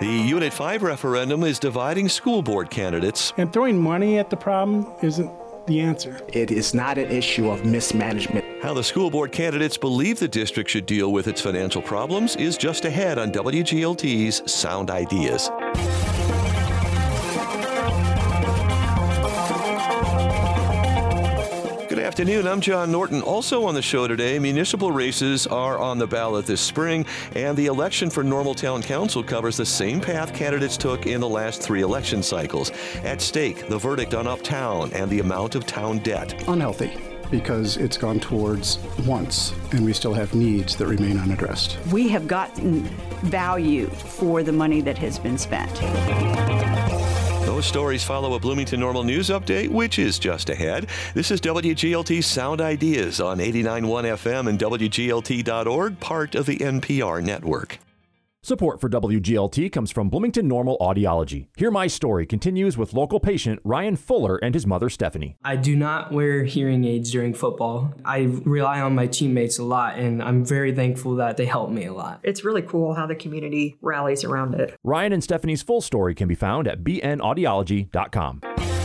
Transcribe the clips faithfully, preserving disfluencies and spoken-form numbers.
The Unit five referendum is dividing school board candidates. And throwing money at the problem isn't the answer. It is not an issue of mismanagement. How the school board candidates believe the district should deal with its financial problems is just ahead on W G L T's Sound Ideas. Good afternoon, I'm John Norton. Also on the show today, municipal races are on the ballot this spring, and the election for Normal Town Council covers the same path candidates took in the last three election cycles. At stake, the verdict on Uptown and the amount of town debt. Unhealthy, because it's gone towards wants, and we still have needs that remain unaddressed. We have gotten value for the money that has been spent. Those stories follow a Bloomington Normal News update, which is just ahead. This is W G L T Sound Ideas on eighty-nine point one F M and W G L T dot org, part of the N P R network. Support for W G L T comes from Bloomington Normal Audiology. Hear My Story continues with local patient Ryan Fuller and his mother Stephanie. I do not wear hearing aids during football. I rely on my teammates a lot, and I'm very thankful that they help me a lot. It's really cool how the community rallies around it. Ryan and Stephanie's full story can be found at b n audiology dot com.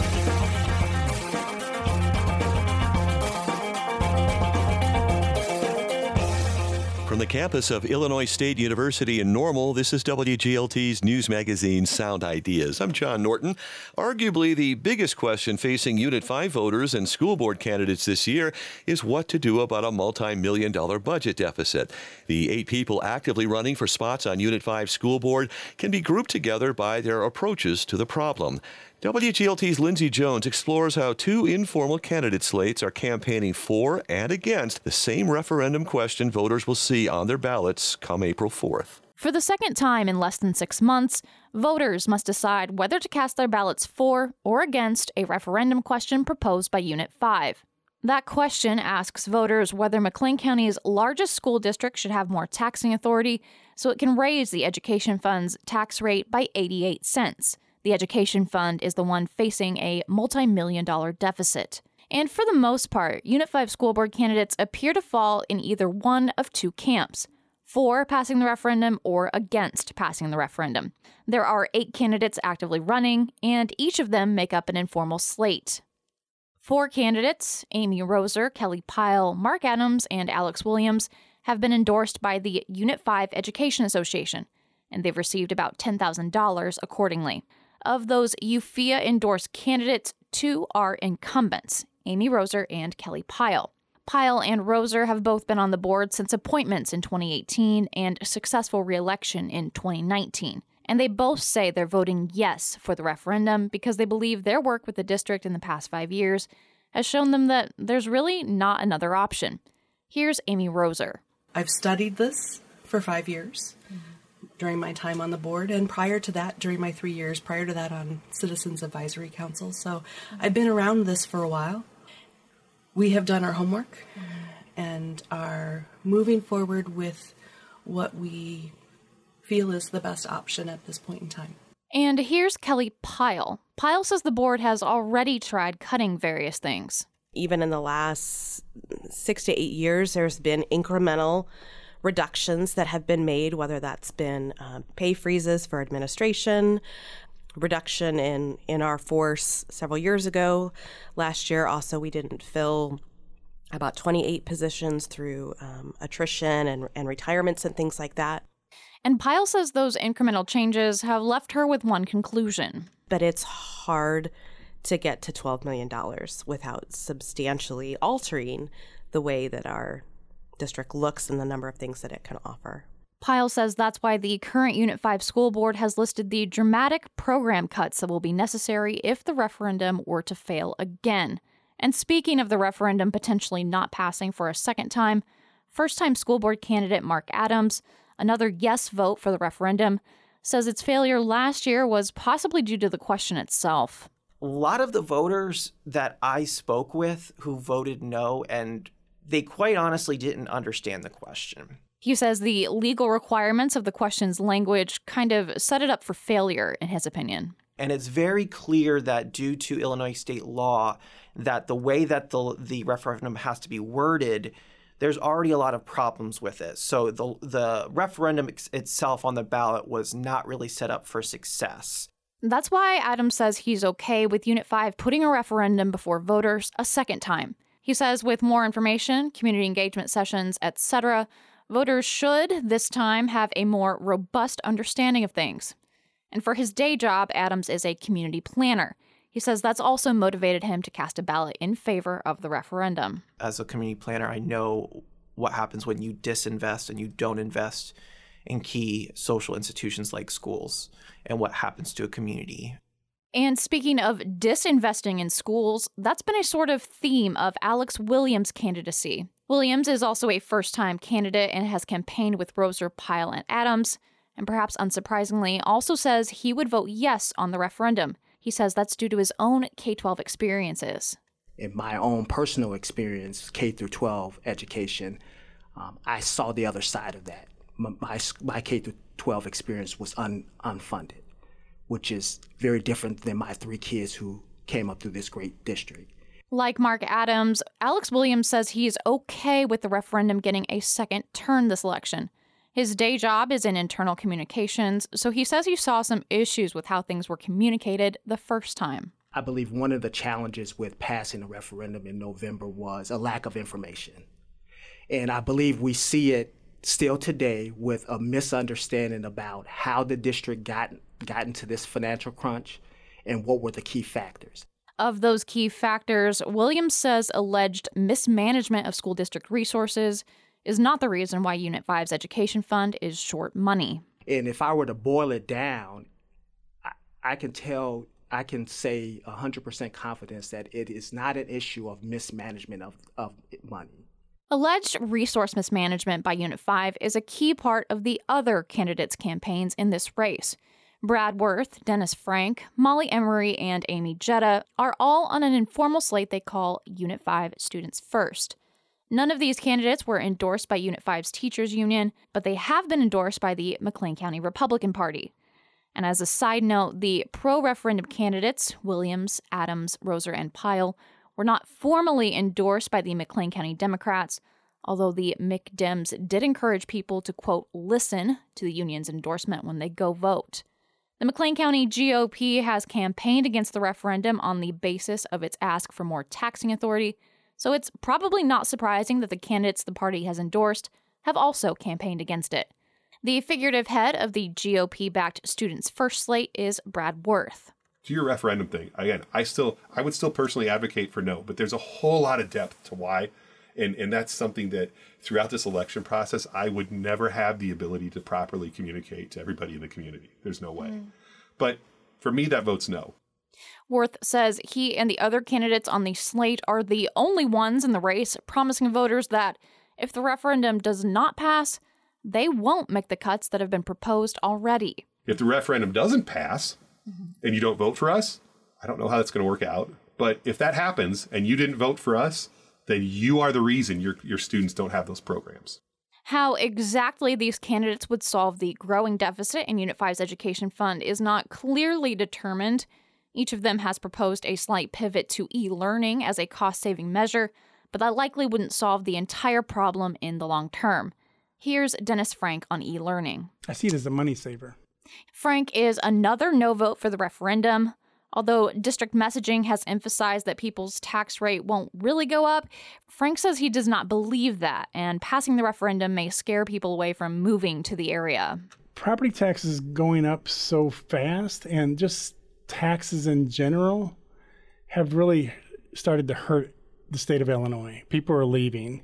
From the campus of Illinois State University in Normal, this is W G L T's news magazine Sound Ideas. I'm John Norton. Arguably the biggest question facing Unit five voters and school board candidates this year is what to do about a multi-million dollar budget deficit. The eight people actively running for spots on Unit five school board can be grouped together by their approaches to the problem. W G L T's Lindsay Jones explores how two informal candidate slates are campaigning for and against the same referendum question voters will see on their ballots come April fourth. For the second time in less than six months, voters must decide whether to cast their ballots for or against a referendum question proposed by Unit five. That question asks voters whether McLean County's largest school district should have more taxing authority so it can raise the education fund's tax rate by eighty-eight cents. The education fund is the one facing a multi-million dollar deficit. And for the most part, Unit five school board candidates appear to fall in either one of two camps, for passing the referendum or against passing the referendum. There are eight candidates actively running, and each of them make up an informal slate. Four candidates, Amy Roser, Kelly Pyle, Mark Adams, and Alex Williams, have been endorsed by the Unit five Education Association, and they've received about ten thousand dollars accordingly. Of those U F I A-endorsed candidates, two are incumbents, Amy Roser and Kelly Pyle. Pyle and Roser have both been on the board since appointments in twenty eighteen and a successful re-election in twenty nineteen. And they both say they're voting yes for the referendum because they believe their work with the district in the past five years has shown them that there's really not another option. Here's Amy Roser. I've studied this for five years. Mm-hmm. During my time on the board, and prior to that, during my three years, prior to that on Citizens Advisory Council. So I've been around this for a while. We have done our homework and are moving forward with what we feel is the best option at this point in time. And here's Kelly Pyle. Pyle says the board has already tried cutting various things. Even in the last six to eight years, there's been incremental reductions that have been made, whether that's been uh, pay freezes for administration, reduction in, in our force several years ago. Last year, also, we didn't fill about twenty-eight positions through um, attrition and, and retirements and things like that. And Pyle says those incremental changes have left her with one conclusion. But it's hard to get to twelve million dollars without substantially altering the way that our district looks and the number of things that it can offer. Pyle says that's why the current Unit five school board has listed the dramatic program cuts that will be necessary if the referendum were to fail again. And speaking of the referendum potentially not passing for a second time, first-time school board candidate Mark Adams, another yes vote for the referendum, says its failure last year was possibly due to the question itself. A lot of the voters that I spoke with who voted no, and they quite honestly didn't understand the question. He says the legal requirements of the question's language kind of set it up for failure, in his opinion. And it's very clear that due to Illinois state law, that the way that the, the referendum has to be worded there's already a lot of problems with it. So the the referendum ex- itself on the ballot was not really set up for success. That's why Adams says he's okay with Unit five putting a referendum before voters a second time. He says with more information, community engagement sessions, et cetera, voters should, this time, have a more robust understanding of things. And for his day job, Adams is a community planner. He says that's also motivated him to cast a ballot in favor of the referendum. As a community planner, I know what happens when you disinvest and you don't invest in key social institutions like schools and what happens to a community. And speaking of disinvesting in schools, that's been a sort of theme of Alex Williams' candidacy. Williams is also a first-time candidate and has campaigned with Roser, Pyle, and Adams, and perhaps unsurprisingly, also says he would vote yes on the referendum. He says that's due to his own K twelve experiences. In my own personal experience, K through twelve education, um, I saw the other side of that. My, my, my K through twelve experience was un, unfunded, which is very different than my three kids who came up through this great district. Like Mark Adams, Alex Williams says he's okay with the referendum getting a second turn this election. His day job is in internal communications, so he says he saw some issues with how things were communicated the first time. I believe one of the challenges with passing a referendum in November was a lack of information. And I believe we see it still today with a misunderstanding about how the district got, got into this financial crunch and what were the key factors. Of those key factors, Williams says alleged mismanagement of school district resources is not the reason why Unit five's education fund is short money. And if I were to boil it down, I, I can tell, I can say one hundred percent confidence that it is not an issue of mismanagement of, of money. Alleged resource mismanagement by Unit five is a key part of the other candidates' campaigns in this race. Brad Worth, Dennis Frank, Molly Emery, and Amy Jetta are all on an informal slate they call Unit five Students First. None of these candidates were endorsed by Unit five's teachers union, but they have been endorsed by the McLean County Republican Party. And as a side note, the pro-referendum candidates, Williams, Adams, Roser, and Pyle, were not formally endorsed by the McLean County Democrats, although the McDems did encourage people to, quote, listen to the union's endorsement when they go vote. The McLean County G O P has campaigned against the referendum on the basis of its ask for more taxing authority, so it's probably not surprising that the candidates the party has endorsed have also campaigned against it. The figurative head of the G O P-backed Students First slate is Brad Worth. To your referendum thing, again, I still, I would still personally advocate for no, but there's a whole lot of depth to why, and and that's something that throughout this election process, I would never have the ability to properly communicate to everybody in the community. There's no way. Mm. But for me, that vote's no. Worth says he and the other candidates on the slate are the only ones in the race promising voters that if the referendum does not pass, they won't make the cuts that have been proposed already. If the referendum doesn't pass mm-hmm. and you don't vote for us, I don't know how that's going to work out. But if that happens and you didn't vote for us, then you are the reason your your students don't have those programs. How exactly these candidates would solve the growing deficit in Unit five's education fund is not clearly determined. Each of them has proposed a slight pivot to e-learning as a cost-saving measure, but that likely wouldn't solve the entire problem in the long term. Here's Dennis Frank on e-learning. I see it as a money saver. Frank is another no vote for the referendum. Although district messaging has emphasized that people's tax rate won't really go up, Frank says he does not believe that, and passing the referendum may scare people away from moving to the area. Property taxes going up so fast, and just taxes in general have really started to hurt the state of Illinois. People are leaving,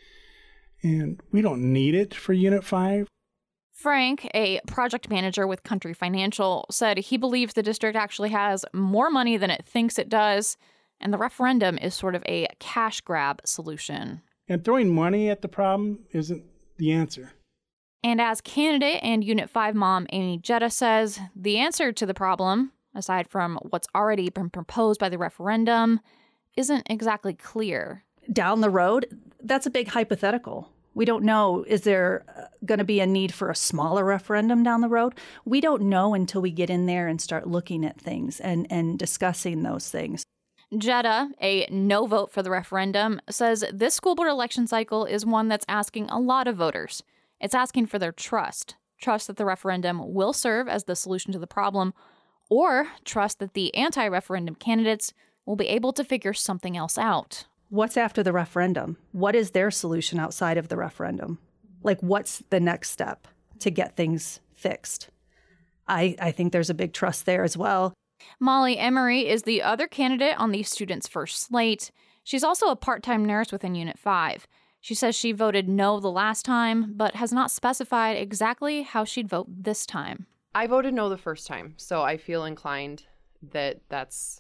and we don't need it for Unit five. Frank, a project manager with Country Financial, said he believes the district actually has more money than it thinks it does, and the referendum is sort of a cash grab solution. And throwing money at the problem isn't the answer. And as candidate and Unit five mom Amy Jetta says, the answer to the problem, aside from what's already been proposed by the referendum, isn't exactly clear. Down the road, that's a big hypothetical. We don't know, is there going to be a need for a smaller referendum down the road? We don't know until we get in there and start looking at things and, and discussing those things. Jetta, a no vote for the referendum, says this school board election cycle is one that's asking a lot of voters. It's asking for their trust. Trust that the referendum will serve as the solution to the problem, or trust that the anti-referendum candidates will be able to figure something else out. What's after the referendum? What is their solution outside of the referendum? Like, what's the next step to get things fixed? I, I think there's a big trust there as well. Molly Emery is the other candidate on the students' first slate. She's also a part-time nurse within Unit five. She says she voted no the last time, but has not specified exactly how she'd vote this time. I voted no the first time, so I feel inclined that that's...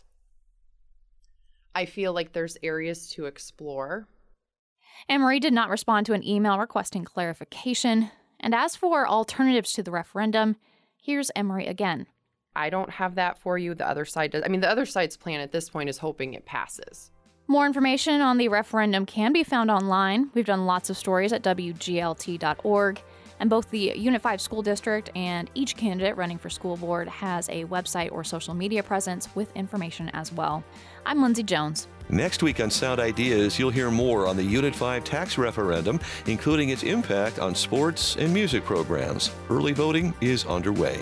I feel like there's areas to explore. Emery did not respond to an email requesting clarification. And as for alternatives to the referendum, here's Emery again. I don't have that for you. The other side does. I mean, the other side's plan at this point is hoping it passes. More information on the referendum can be found online. We've done lots of stories at W G L T dot org. And both the Unit five School District and each candidate running for school board has a website or social media presence with information as well. I'm Lindsay Jones. Next week on Sound Ideas, you'll hear more on the Unit five tax referendum, including its impact on sports and music programs. Early voting is underway.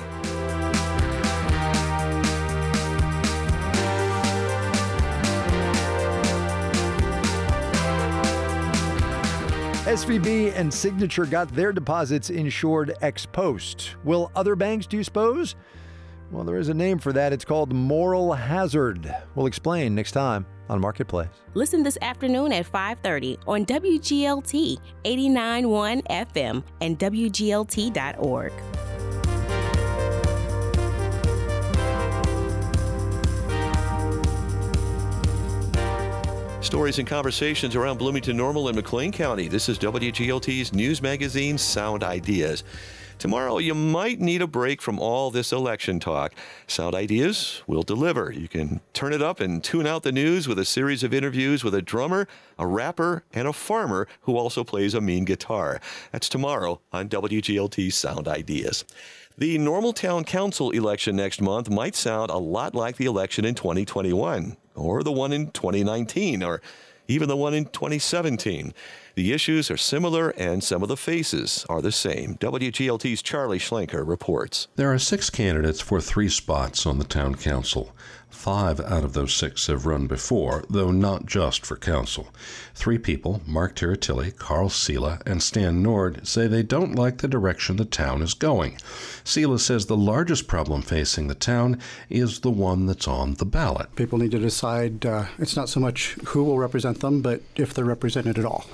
S V B and Signature got their deposits insured ex post. Will other banks do S P Os? Well, there is a name for that. It's called moral hazard. We'll explain next time on Marketplace. Listen this afternoon at five thirty on W G L T eighty-nine point one F M and W G L T dot org. Stories and conversations around Bloomington Normal and McLean County. This is W G L T's news magazine, Sound Ideas. Tomorrow, you might need a break from all this election talk. Sound Ideas will deliver. You can turn it up and tune out the news with a series of interviews with a drummer, a rapper, and a farmer who also plays a mean guitar. That's tomorrow on W G L T's Sound Ideas. The Normal Town Council election next month might sound a lot like the election in twenty twenty-one, or the one in twenty nineteen, or even the one in twenty seventeen. The issues are similar and some of the faces are the same. W G L T's Charlie Schlenker reports. There are six candidates for three spots on the town council. Five out of those six have run before, though not just for council. Three people, Mark Tiratilli, Carl Sela, and Stan Nord, say they don't like the direction the town is going. Sela says the largest problem facing the town is the one that's on the ballot. People need to decide, uh, it's not so much who will represent them, but if they're represented at all.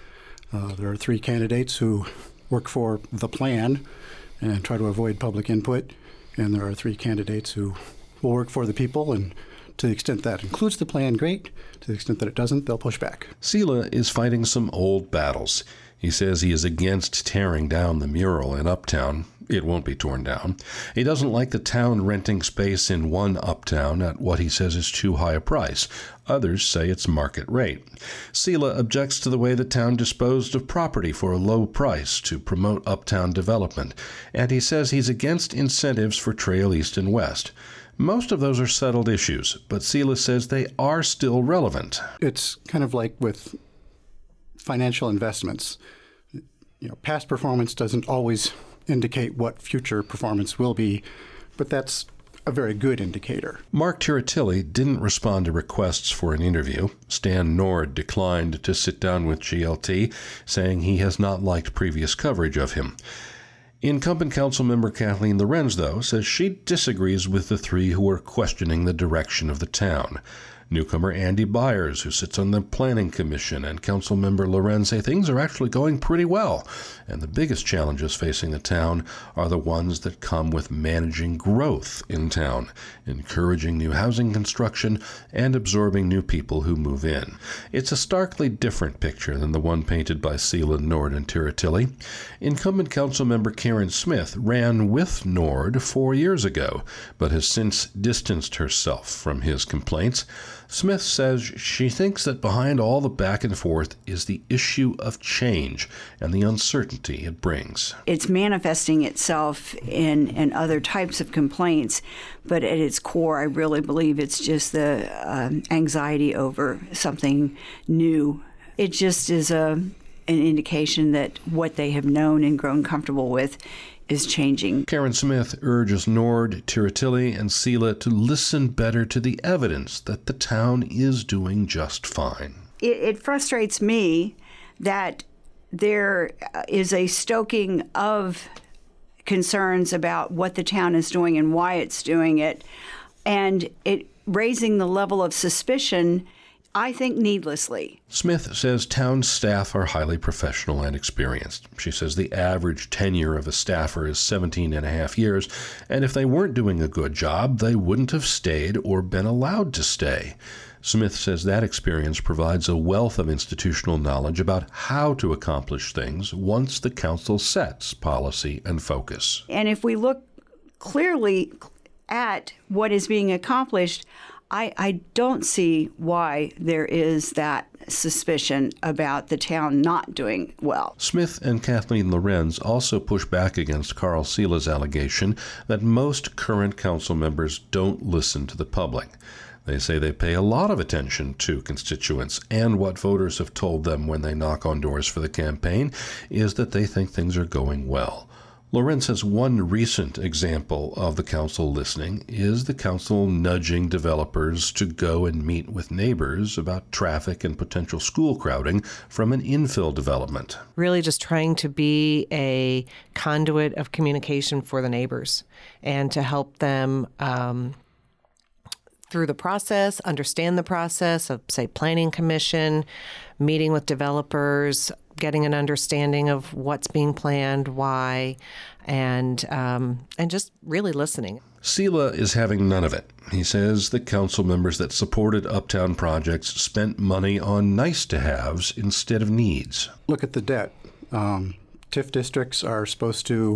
Uh, there are three candidates who work for the plan and try to avoid public input, and there are three candidates who will work for the people, and to the extent that includes the plan, great. To the extent that it doesn't, they'll push back. Sela is fighting some old battles. He says he is against tearing down the mural in Uptown. It won't be torn down. He doesn't like the town renting space in one Uptown at what he says is too high a price. Others say it's market rate. Sela objects to the way the town disposed of property for a low price to promote Uptown development, and he says he's against incentives for Trail East and West. Most of those are settled issues, but Sela says they are still relevant. It's kind of like with financial investments. You know, past performance doesn't always indicate what future performance will be, but that's a very good indicator. Mark Tiratilli didn't respond to requests for an interview. Stan Nord declined to sit down with G L T, saying he has not liked previous coverage of him. Incumbent council member Kathleen Lorenz, though, says she disagrees with the three who are questioning the direction of the town. Newcomer Andy Byers, who sits on the Planning Commission, and Councilmember Lorenz say things are actually going pretty well, and the biggest challenges facing the town are the ones that come with managing growth in town, encouraging new housing construction, and absorbing new people who move in. It's a starkly different picture than the one painted by Sela, Nord, and Tiratilli. Incumbent Councilmember Karen Smith ran with Nord four years ago, but has since distanced herself from his complaints. Smith says she thinks that behind all the back and forth is the issue of change and the uncertainty it brings. It's manifesting itself in, in other types of complaints, but at its core, I really believe it's just the um, anxiety over something new. It just is a an indication that what they have known and grown comfortable with is changing. Karen Smith urges Nord, Tiratilli, and Sela to listen better to the evidence that the town is doing just fine. It, it frustrates me that there is a stoking of concerns about what the town is doing and why it's doing it, and it raising the level of suspicion, I think, needlessly. Smith says town staff are highly professional and experienced. She says the average tenure of a staffer is seventeen and a half years, and if they weren't doing a good job, they wouldn't have stayed or been allowed to stay. Smith says that experience provides a wealth of institutional knowledge about how to accomplish things once the council sets policy and focus. And if we look clearly at what is being accomplished, I, I don't see why there is that suspicion about the town not doing well. Smith and Kathleen Lorenz also push back against Carl Sela's allegation that most current council members don't listen to the public. They say they pay a lot of attention to constituents, and what voters have told them when they knock on doors for the campaign is that they think things are going well. Lorenz says one recent example of the council listening is the council nudging developers to go and meet with neighbors about traffic and potential school crowding from an infill development. Really just trying to be a conduit of communication for the neighbors and to help them um, through the process, understand the process of, say, planning commission, meeting with developers, getting an understanding of what's being planned, why, and um, and just really listening. Sela is having none of it. He says the council members that supported uptown projects spent money on nice-to-haves instead of needs. Look at the debt. Um, T I F districts are supposed to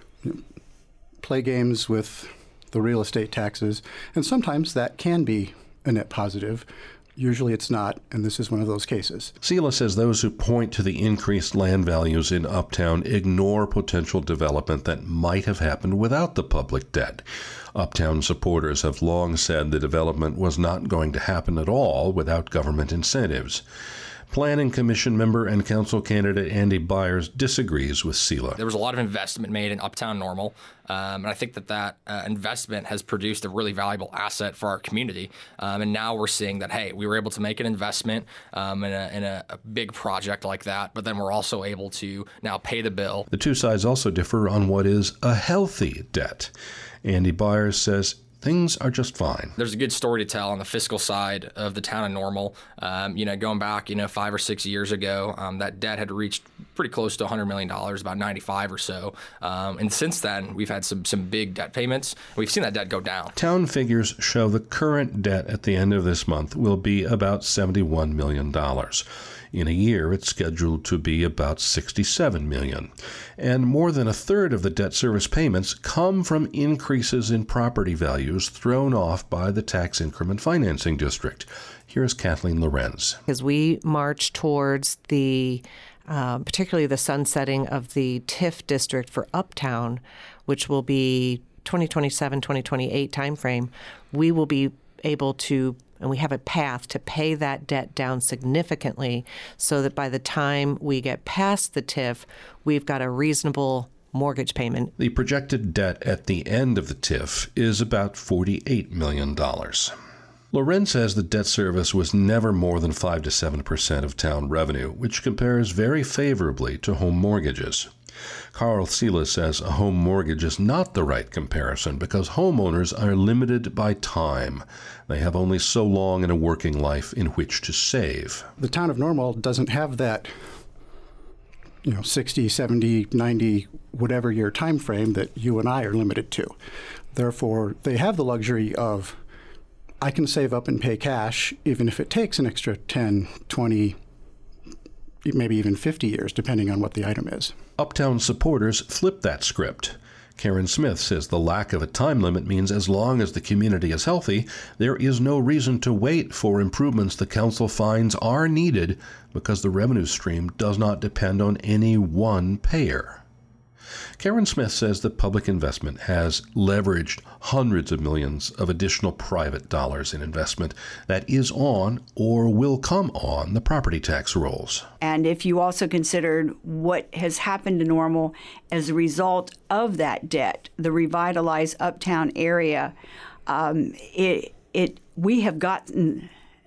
play games with the real estate taxes, and sometimes that can be a net positive. Usually it's not, and this is one of those cases. Sela says those who point to the increased land values in Uptown ignore potential development that might have happened without the public debt. Uptown supporters have long said the development was not going to happen at all without government incentives. Planning Commission member and council candidate Andy Byers disagrees with Sela. There was a lot of investment made in Uptown Normal, um, and I think that that uh, investment has produced a really valuable asset for our community. Um, and now we're seeing that, hey, we were able to make an investment um, in, a, in a, a big project like that, but then we're also able to now pay the bill. The two sides also differ on what is a healthy debt. Andy Byers says things are just fine. There's a good story to tell on the fiscal side of the town of Normal. Um, you know, going back, you know, five or six years ago, um, that debt had reached pretty close to one hundred million dollars, about ninety-five or so. Um, and since then, we've had some some big debt payments. We've seen that debt go down. Town figures show the current debt at the end of this month will be about seventy-one million dollars. In a year, it's scheduled to be about sixty-seven million dollars. And more than a third of the debt service payments come from increases in property values thrown off by the tax increment financing district. Here's Kathleen Lorenz. As we march towards the, uh, particularly the sunsetting of the T I F district for Uptown, which will be twenty twenty-seven, twenty twenty-eight timeframe, we will be able to, and we have a path to pay that debt down significantly so that by the time we get past the T I F, we've got a reasonable mortgage payment. The projected debt at the end of the T I F is about forty-eight million dollars. Lorenz says the debt service was never more than five to seven percent of town revenue, which compares very favorably to home mortgages. Carl Sela says a home mortgage is not the right comparison because homeowners are limited by time. They have only so long in a working life in which to save. The town of Normal doesn't have that, you know, sixty, seventy, ninety, whatever year time frame that you and I are limited to. Therefore, they have the luxury of, I can save up and pay cash even if it takes an extra ten, twenty, maybe even fifty years, depending on what the item is. Uptown supporters flip that script. Karen Smith says the lack of a time limit means as long as the community is healthy, there is no reason to wait for improvements the council finds are needed because the revenue stream does not depend on any one payer. Karen Smith says that public investment has leveraged hundreds of millions of additional private dollars in investment that is on or will come on the property tax rolls. And if you also considered what has happened to Normal as a result of that debt, the revitalized uptown area, um, it it we have gotten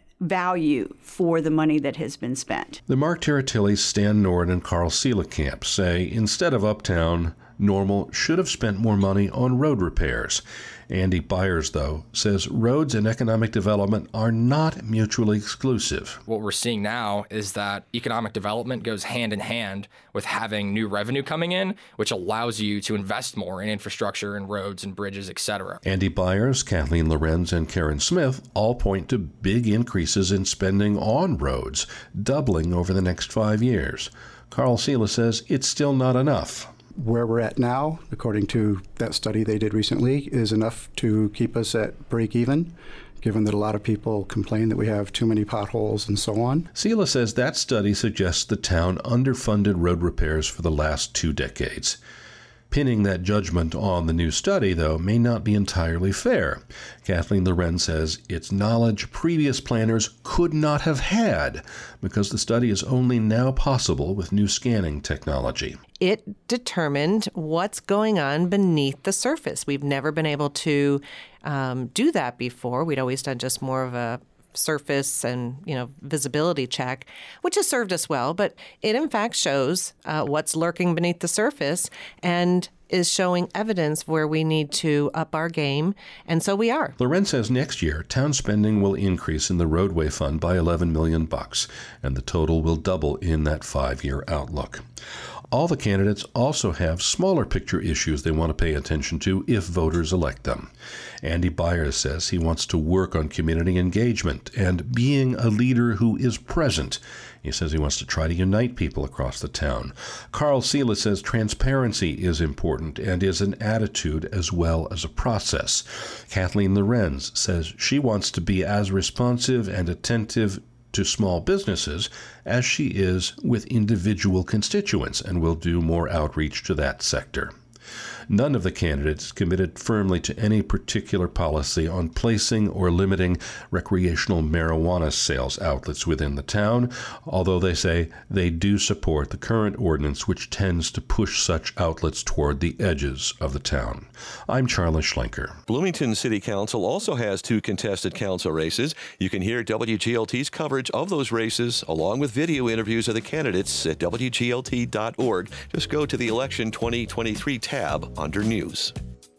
value for the money that has been spent. The Mark Taratilli, Stan Nord, and Carl Sela camps say instead of uptown, Normal should have spent more money on road repairs. Andy Byers, though, says roads and economic development are not mutually exclusive. What we're seeing now is that economic development goes hand in hand with having new revenue coming in, which allows you to invest more in infrastructure and roads and bridges, et cetera. Andy Byers, Kathleen Lorenz, and Karen Smith all point to big increases in spending on roads, doubling over the next five years. Carl Sela says it's still not enough. Where we're at now, according to that study they did recently, is enough to keep us at break even, given that a lot of people complain that we have too many potholes and so on. Sela says that study suggests the town underfunded road repairs for the last two decades. Pinning that judgment on the new study, though, may not be entirely fair. Kathleen Lorenz says it's knowledge previous planners could not have had because the study is only now possible with new scanning technology. It determined what's going on beneath the surface. We've never been able to um, do that before. We'd always done just more of a surface and, you know, visibility check, which has served us well, but it in fact shows uh, what's lurking beneath the surface and is showing evidence where we need to up our game, and so we are. Lorenz says next year, town spending will increase in the roadway fund by eleven million bucks, and the total will double in that five-year outlook. All the candidates also have smaller picture issues they want to pay attention to if voters elect them. Andy Byers says he wants to work on community engagement and being a leader who is present. He says he wants to try to unite people across the town. Carl Sela says transparency is important and is an attitude as well as a process. Kathleen Lorenz says she wants to be as responsive and attentive to small businesses as she is with individual constituents and will do more outreach to that sector. None of the candidates committed firmly to any particular policy on placing or limiting recreational marijuana sales outlets within the town, although they say they do support the current ordinance which tends to push such outlets toward the edges of the town. I'm Charles Schlenker. Bloomington City Council also has two contested council races. You can hear W G L T's coverage of those races along with video interviews of the candidates at W G L T dot org. Just go to the Election twenty twenty-three tab under News.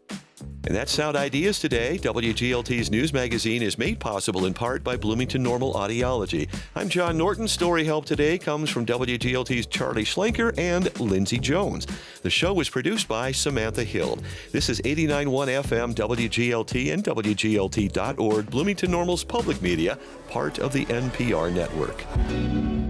And that's Sound Ideas today. W G L T's news magazine is made possible in part by Bloomington Normal Audiology. I'm John Norton. Story help today comes from W G L T's Charlie Schlenker and Lindsey Jones. The show was produced by Samantha Hill. This is eighty-nine point one F M W G L T and W G L T dot org, Bloomington Normal's public media, part of the N P R network.